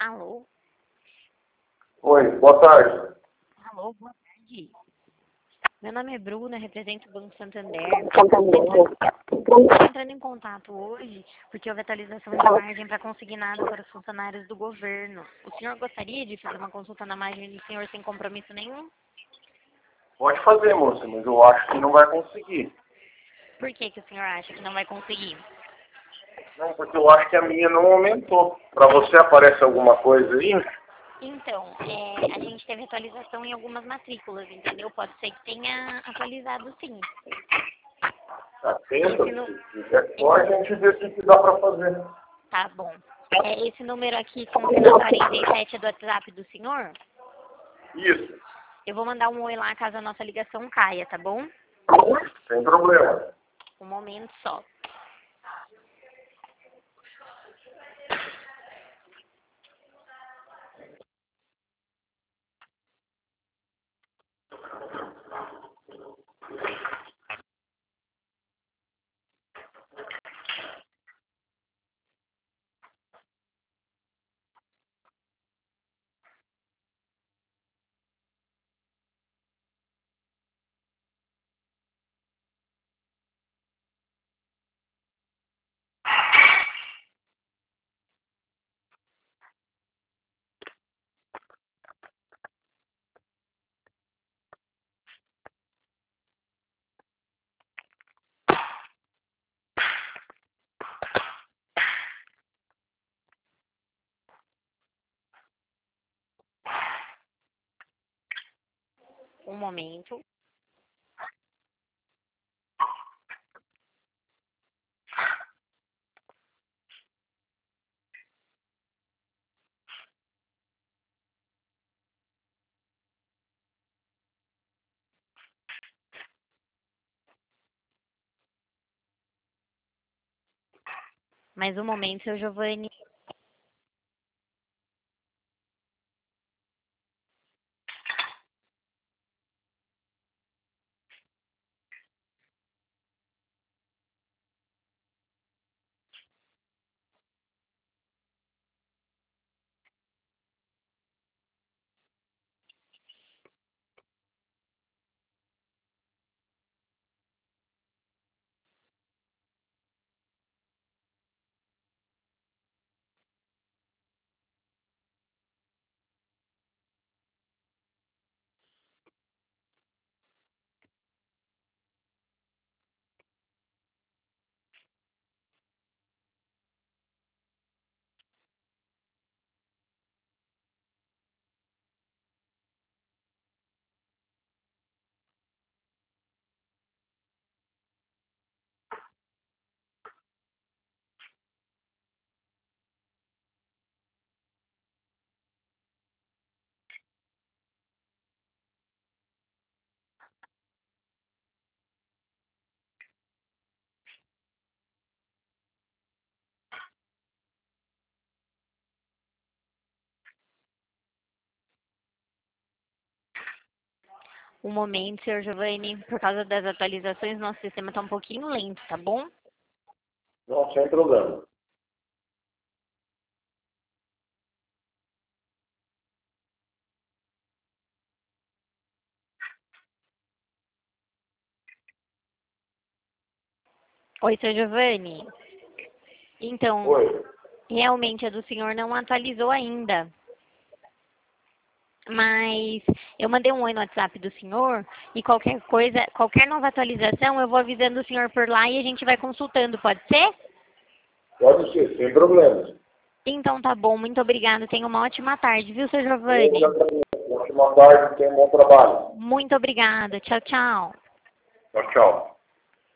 Alô? Oi, boa tarde. Alô, boa tarde. Meu nome é Bruna, represento o Banco Santander. Estou entrando em contato hoje porque houve atualização de margem para consignado para os funcionários do governo. O senhor gostaria de fazer uma consulta na margem do senhor sem compromisso nenhum? Pode fazer, moça, mas eu acho que não vai conseguir. Por que o senhor acha que não vai conseguir? Não, porque eu acho que a minha não aumentou. Para você aparece alguma coisa aí? Então, a gente teve atualização em algumas matrículas, entendeu? Pode ser que tenha atualizado sim. Tá, tenta. Esse nu- Se quiser, pode, a gente vê o que dá para fazer. Tá bom. Esse número aqui com o final 47 é do WhatsApp do senhor? Isso, Eu vou mandar um oi lá caso a nossa ligação caia, tá bom? sem problema. Um momento só. Um momento. Mais um momento, seu Giovanni. Um momento, senhor Giovanni. Por causa das atualizações, nosso sistema está um pouquinho lento, tá bom? Não, sem problema. Oi, seu Giovanni. Então, Oi. realmente a do senhor não atualizou ainda. Mas eu mandei um oi no WhatsApp do senhor e qualquer coisa, qualquer nova atualização, eu vou avisando o senhor por lá e a gente vai consultando, pode ser? Pode ser, sem problema. Então tá bom, muito obrigada. Tenha uma ótima tarde, viu, seu Eu Giovanni? já agradeço. Ótima tarde, tenha um bom trabalho. Muito obrigada. Tchau, tchau. Tchau, tchau.